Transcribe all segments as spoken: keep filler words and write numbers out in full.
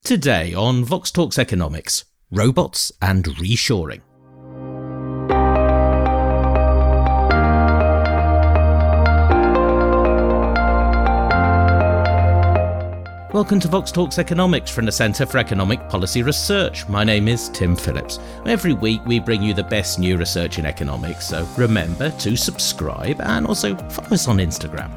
Today on Vox Talks Economics, robots and reshoring. Welcome to Vox Talks Economics from the Centre for Economic Policy Research. My name is Tim Phillips. Every week we bring you the best new research in economics, so remember to subscribe and also follow us on Instagram.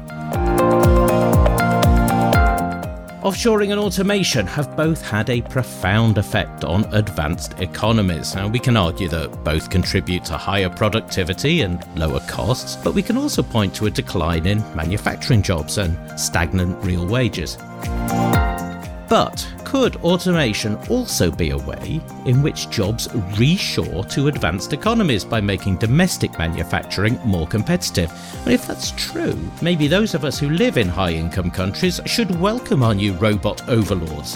Offshoring and automation have both had a profound effect on advanced economies. Now, we can argue that both contribute to higher productivity and lower costs, but we can also point to a decline in manufacturing jobs and stagnant real wages. But could automation also be a way in which jobs reshore to advanced economies by making domestic manufacturing more competitive? And if that's true, maybe those of us who live in high-income countries should welcome our new robot overlords.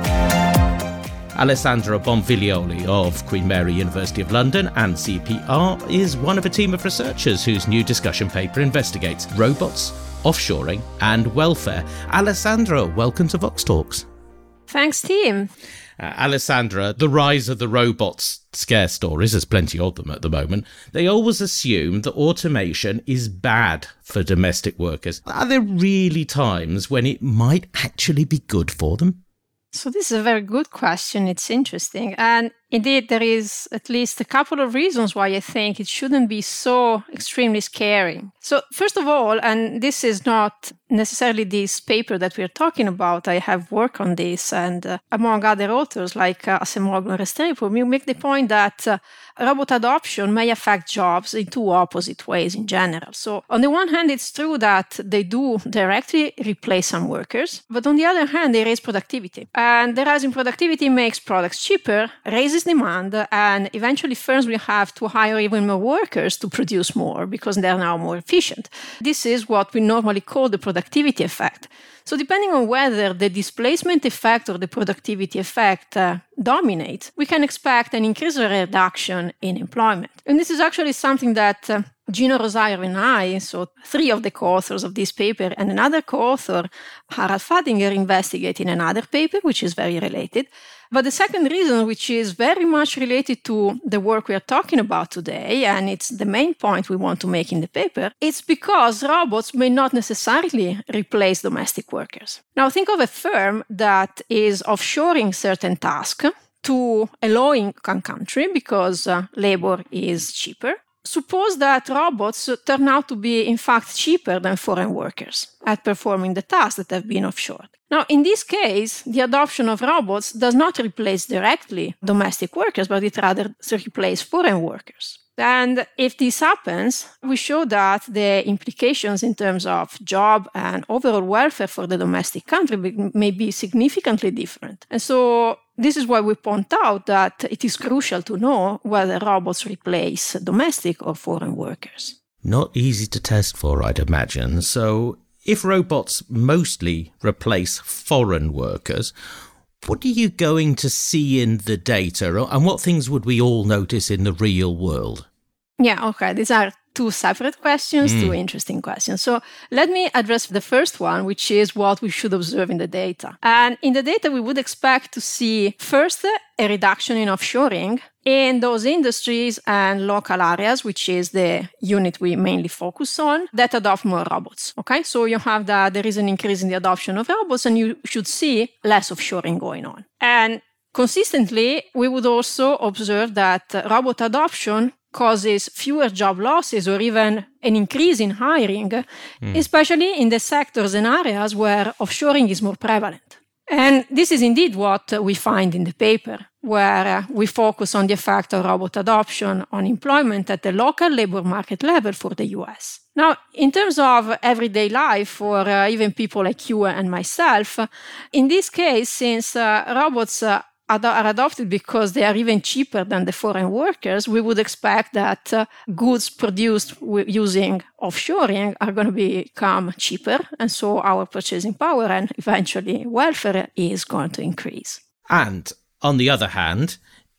Alessandra Bonfiglioli of Queen Mary University of London and C P R is one of a team of researchers whose new discussion paper investigates robots, offshoring and welfare. Alessandra, welcome to Vox Talks. Thanks, Tim. Uh, Alessandra, the rise of the robots scare stories, there's plenty of them at the moment. They always assume that automation is bad for domestic workers. Are there really times when it might actually be good for them? So this is a very good question. It's interesting. And indeed, there is at least a couple of reasons why I think it shouldn't be so extremely scary. So first of all, and this is not necessarily this paper that we're talking about, I have worked on this, and uh, among other authors like uh, Acemoglu and Restrepo, we make the point that uh, robot adoption may affect jobs in two opposite ways in general. So on the one hand, it's true that they do directly replace some workers, but on the other hand, they raise productivity. And the rise in productivity makes products cheaper, raises demand, and eventually firms will have to hire even more workers to produce more because they're now more efficient. This is what we normally call the productivity effect. So depending on whether the displacement effect or the productivity effect uh, dominate, we can expect an increase or reduction in employment. And this is actually something that uh, Gino Rosario and I, so three of the co-authors of this paper, and another co-author, Harald Fadinger, investigate in another paper, which is very related. But the second reason, which is very much related to the work we are talking about today, and it's the main point we want to make in the paper, it's because robots may not necessarily replace domestic workers. Now, think of a firm that is offshoring certain tasks to a low-income country because uh, labor is cheaper. Suppose that robots turn out to be, in fact, cheaper than foreign workers at performing the tasks that have been offshored. Now, in this case, the adoption of robots does not replace directly domestic workers, but it rather replaces foreign workers. And if this happens, we show that the implications in terms of job and overall welfare for the domestic country may be significantly different. And so this is why we point out that it is crucial to know whether robots replace domestic or foreign workers. Not easy to test for, I'd imagine. So if robots mostly replace foreign workers, what are you going to see in the data, and what things would we all notice in the real world? Yeah, okay. These are two separate questions, mm. two interesting questions. So let me address the first one, which is what we should observe in the data. And in the data, we would expect to see first a reduction in offshoring in those industries and local areas, which is the unit we mainly focus on, that adopt more robots. Okay, so you have that there is an increase in the adoption of robots, and you should see less offshoring going on. And consistently, we would also observe that robot adoption causes fewer job losses or even an increase in hiring, mm. especially in the sectors and areas where offshoring is more prevalent. And this is indeed what we find in the paper, where we focus on the effect of robot adoption on employment at the local labor market level for the U S. Now, in terms of everyday life for uh, even people like you and myself, in this case, since uh, robots uh, are adopted because they are even cheaper than the foreign workers, we would expect that uh, goods produced w- using offshoring are going to become cheaper, and so our purchasing power and eventually welfare is going to increase. And on the other hand,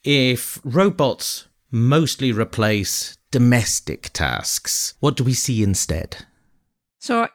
if robots mostly replace domestic tasks, what do we see instead? So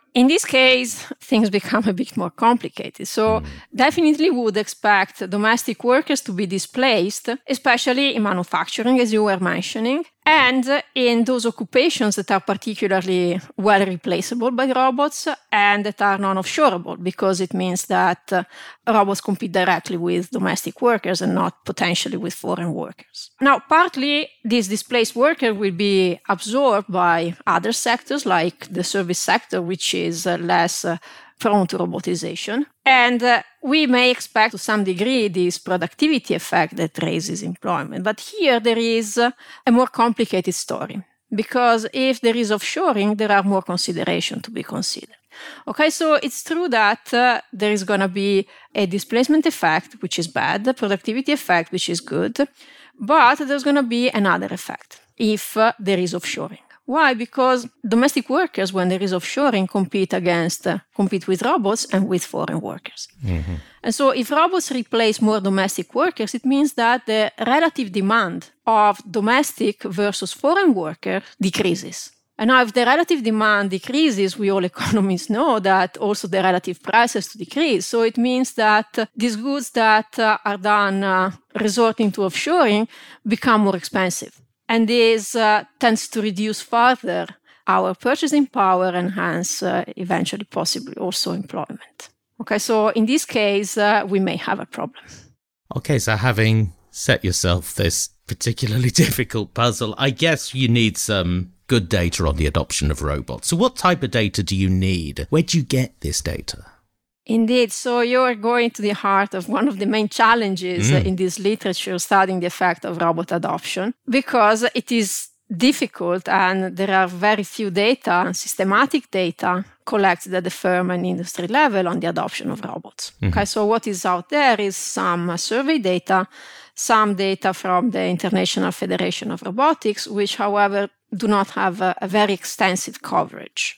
in this case, things become a bit more complicated. So mm. definitely would expect domestic workers to be displaced, especially in manufacturing, as you were mentioning, and in those occupations that are particularly well replaceable by robots and that are non-offshoreable, because it means that uh, robots compete directly with domestic workers and not potentially with foreign workers. Now, partly these displaced workers will be absorbed by other sectors like the service sector, which is uh, less uh, prone to robotization. And uh, we may expect to some degree this productivity effect that raises employment. But here there is uh, a more complicated story, because if there is offshoring, there are more considerations to be considered. Okay, so it's true that uh, there is going to be a displacement effect, which is bad, a productivity effect, which is good, but there's going to be another effect if uh, there is offshoring. Why? Because domestic workers, when there is offshoring, compete against, uh, compete with robots and with foreign workers. Mm-hmm. And so if robots replace more domestic workers, it means that the relative demand of domestic versus foreign worker decreases. And now if the relative demand decreases, we all economists know that also the relative prices to decrease. So it means that uh, these goods that uh, are done uh, resorting to offshoring become more expensive. And this uh, tends to reduce further our purchasing power and hence uh, eventually possibly also employment. Okay, so in this case, uh, we may have a problem. Okay, so having set yourself this particularly difficult puzzle, I guess you need some good data on the adoption of robots. So what type of data do you need? Where do you get this data? Indeed. So you're going to the heart of one of the main challenges mm. in this literature studying the effect of robot adoption, because it is difficult and there are very few data and systematic data collected at the firm and industry level on the adoption of robots. Mm-hmm. Okay, so what is out there is some survey data, some data from the International Federation of Robotics, which, however, do not have a, a very extensive coverage.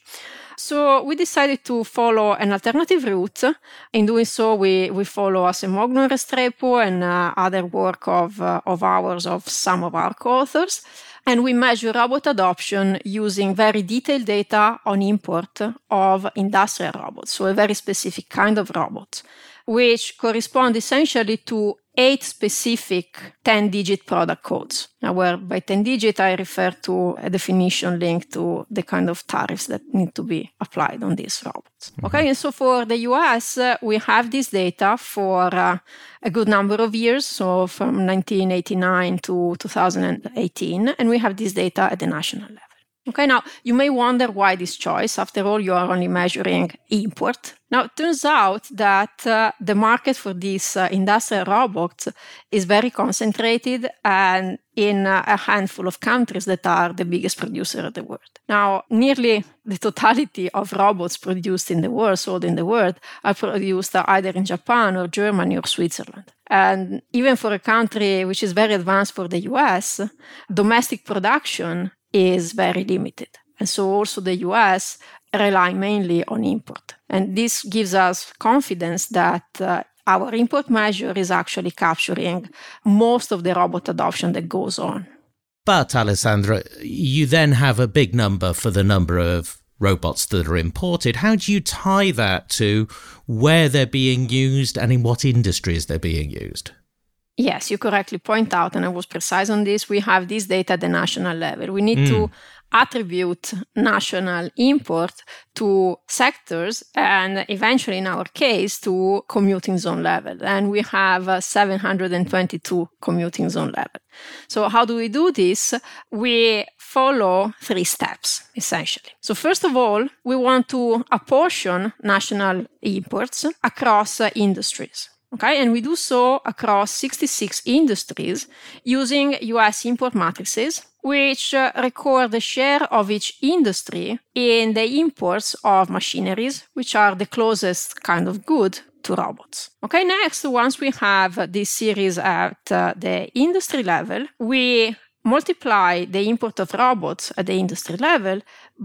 So we decided to follow an alternative route. In doing so, we, we follow Acemoglu and Restrepo and uh, other work of, uh, of ours, of some of our co-authors. And we measure robot adoption using very detailed data on import of industrial robots, so a very specific kind of robot, which correspond essentially to eight specific ten-digit product codes. Now, where by ten-digit, I refer to a definition linked to the kind of tariffs that need to be applied on these robots. Mm-hmm. Okay, and so for the U S, uh, we have this data for uh, a good number of years, so from nineteen eighty-nine to two thousand eighteen, and we have this data at the national level. Okay, now you may wonder why this choice. After all, you are only measuring import. Now, it turns out that uh, the market for these uh, industrial robots is very concentrated and in uh, a handful of countries that are the biggest producer of the world. Now, nearly the totality of robots produced in the world, sold in the world, are produced uh, either in Japan or Germany or Switzerland. And even for a country which is very advanced for the U S, domestic production is very limited. And so also the U S rely mainly on import. And this gives us confidence that uh, our import measure is actually capturing most of the robot adoption that goes on. But, Alessandra, you then have a big number for the number of robots that are imported. How do you tie that to where they're being used and in what industries they're being used? Yes, you correctly point out, and I was precise on this, we have this data at the national level. We need mm. to attribute national import to sectors and eventually, in our case, to commuting zone level. And we have uh, seven hundred twenty-two commuting zone level. So how do we do this? We follow three steps, essentially. So first of all, we want to apportion national imports across uh, industries. Okay, and we do so across sixty-six industries using U S import matrices, which uh, record the share of each industry in the imports of machineries, which are the closest kind of good to robots. Okay, next, once we have this series at uh, the industry level, we multiply the import of robots at the industry level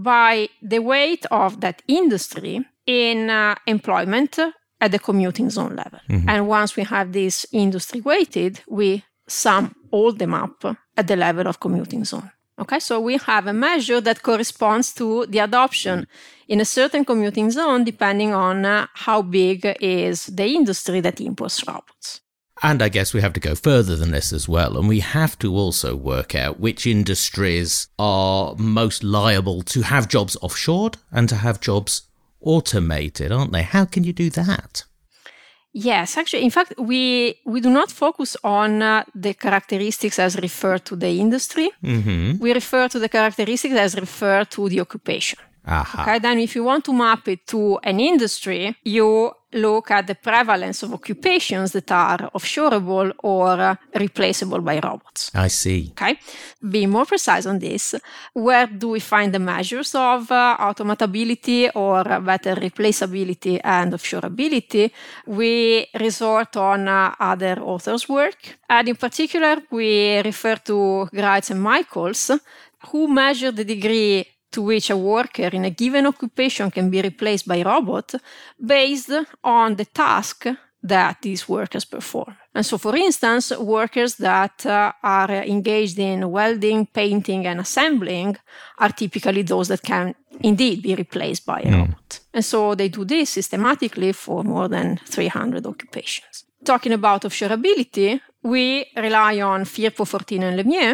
by the weight of that industry in uh, employment at the commuting zone level. Mm-hmm. And once we have this industry weighted, we sum all them up at the level of commuting zone. Okay, so we have a measure that corresponds to the adoption in a certain commuting zone, depending on uh, how big is the industry that imports robots. And I guess we have to go further than this as well. And we have to also work out which industries are most liable to have jobs offshored and to have jobs automated, aren't they? How can you do that? Yes, actually, in fact, we we do not focus on uh, the characteristics as referred to the industry. Mm-hmm. We refer to the characteristics as referred to the occupation. Aha. Okay, then if you want to map it to an industry, you look at the prevalence of occupations that are offshoreable or uh, replaceable by robots. I see. Okay, being more precise on this, where do we find the measures of uh, automatability or uh, better replaceability and offshoreability? We resort on uh, other authors' work, and in particular, we refer to Grides and Michaels, who measure the degree to which a worker in a given occupation can be replaced by a robot based on the task that these workers perform. And so, for instance, workers that uh, are engaged in welding, painting, and assembling are typically those that can indeed be replaced by a mm. robot. And so they do this systematically for more than three hundred occupations. Talking about offshoreability, we rely on Firpo, Fortino, and Lemieux,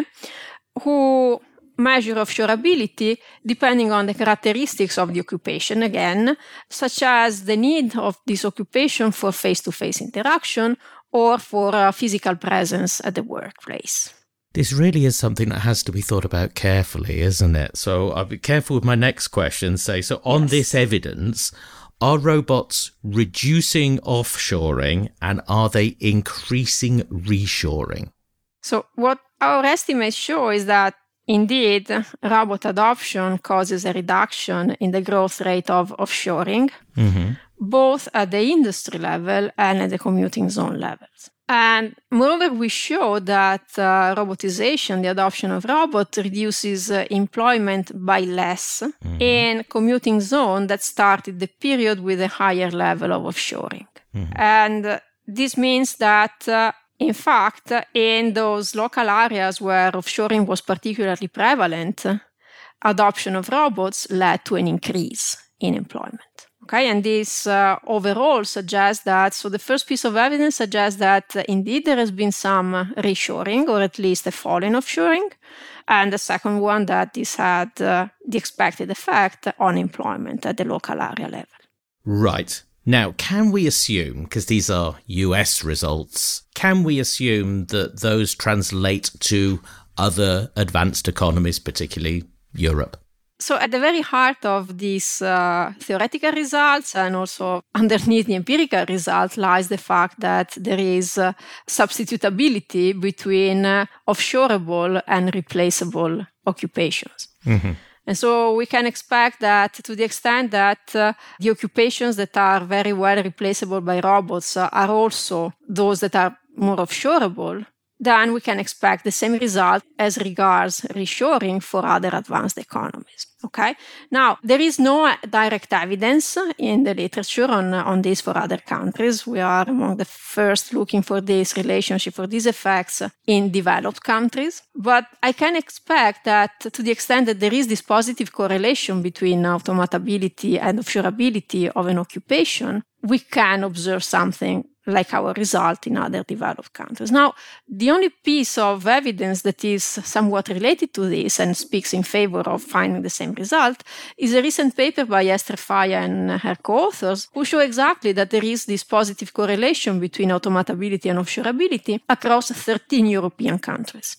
who measure offshoreability depending on the characteristics of the occupation, again, such as the need of this occupation for face-to-face interaction or for a physical presence at the workplace. This really is something that has to be thought about carefully, isn't it? So I'll be careful with my next question. Say, so on yes. this evidence, are robots reducing offshoring and are they increasing reshoring? So what our estimates show is that indeed, robot adoption causes a reduction in the growth rate of offshoring, mm-hmm. both at the industry level and at the commuting zone levels. And moreover, we show that uh, robotization, the adoption of robots, reduces uh, employment by less mm-hmm. in commuting zone that started the period with a higher level of offshoring. Mm-hmm. And uh, this means that uh, in fact, in those local areas where offshoring was particularly prevalent, adoption of robots led to an increase in employment. Okay, and this uh, overall suggests that, so the first piece of evidence suggests that uh, indeed there has been some reshoring, or at least a fall in offshoring, and the second one that this had uh, the expected effect on employment at the local area level. Right. Now, can we assume, because these are U S results, can we assume that those translate to other advanced economies, particularly Europe? So at the very heart of these uh, theoretical results and also underneath the empirical result lies the fact that there is uh, substitutability between uh, offshoreable and replaceable occupations. Mm-hmm. And so we can expect that to the extent that uh, the occupations that are very well replaceable by robots uh, are also those that are more offshoreable, then we can expect the same result as regards reshoring for other advanced economies. Okay. Now, there is no direct evidence in the literature on, on this for other countries. We are among the first looking for this relationship, for these effects in developed countries. But I can expect that to the extent that there is this positive correlation between automatability and offshoreability of an occupation, we can observe something like our result in other developed countries. Now, the only piece of evidence that is somewhat related to this and speaks in favor of finding the same result is a recent paper by Esther Faya and her co-authors who show exactly that there is this positive correlation between automatability and offshoreability across thirteen European countries.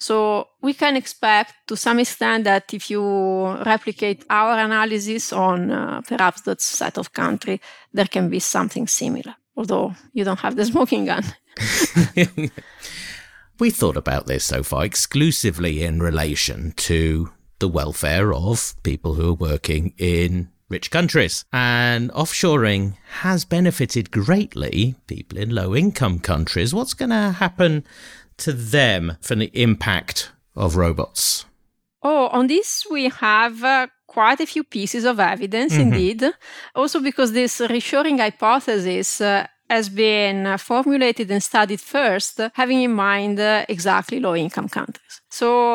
So we can expect to some extent that if you replicate our analysis on uh, perhaps that set of countries, there can be something similar. Although you don't have the smoking gun. We thought about this so far exclusively in relation to the welfare of people who are working in rich countries. And offshoring has benefited greatly people in low-income countries. What's going to happen to them from the impact of robots? Oh, on this we have uh, quite a few pieces of evidence, mm-hmm. indeed. Also because this reshoring hypothesis uh, has been uh, formulated and studied first, uh, having in mind uh, exactly low-income countries. So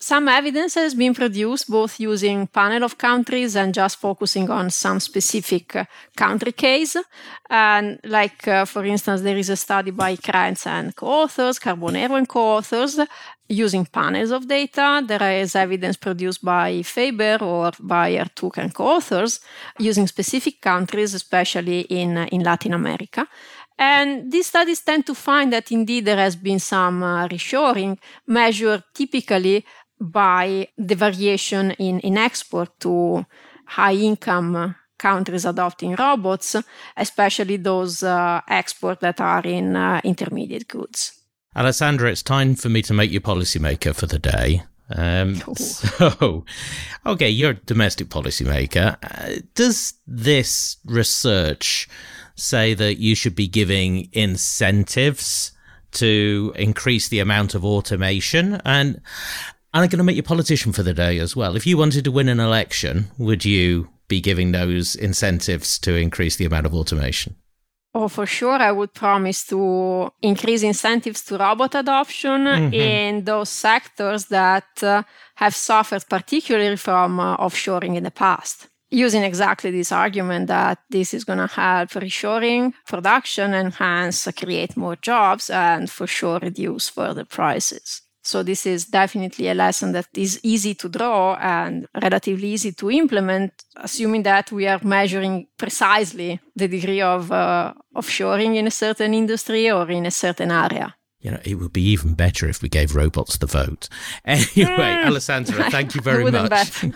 Some evidence has been produced both using panel of countries and just focusing on some specific uh, country case. And like, uh, for instance, there is a study by Krentz and co-authors, Carbonero and co-authors, using panels of data. There is evidence produced by Faber or by Ertug and co-authors using specific countries, especially in, uh, in Latin America. And these studies tend to find that indeed there has been some uh, reshoring measured typically by the variation in, in export to high-income countries adopting robots, especially those uh, exports that are in uh, intermediate goods. Alessandra, it's time for me to make you policymaker for the day. Um, so, okay, you're a domestic policymaker. Uh, does this research say that you should be giving incentives to increase the amount of automation? And I'm going to make you a politician for the day as well. If you wanted to win an election, would you be giving those incentives to increase the amount of automation? Oh, for sure, I would promise to increase incentives to robot adoption mm-hmm. in those sectors that uh, have suffered particularly from uh, offshoring in the past, using exactly this argument that this is going to help reshoring production and hence create more jobs and for sure reduce further prices. So this is definitely a lesson that is easy to draw and relatively easy to implement, assuming that we are measuring precisely the degree of uh, offshoring in a certain industry or in a certain area. You know, it would be even better if we gave robots the vote. Anyway, mm. Alessandra, thank you very much.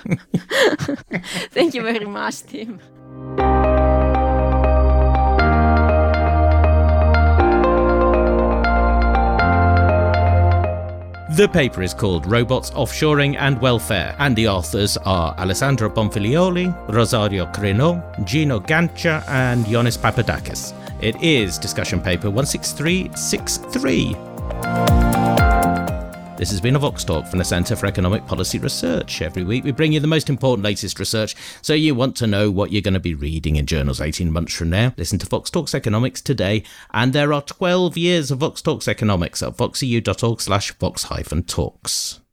Thank you very much, Tim. The paper is called Robots, Offshoring and Welfare, and the authors are Alessandra Bonfilioli, Rosario Creno, Gino Gancia, and Ioannis Papadakis. It is discussion paper one six three six three. This has been a Vox Talk from the Centre for Economic Policy Research. Every week we bring you the most important latest research, so you want to know what you're going to be reading in journals eighteen months from now. Listen to Vox Talks Economics today, and there are twelve years of Vox Talks Economics at voxeu dot org slash vox hyphen talks.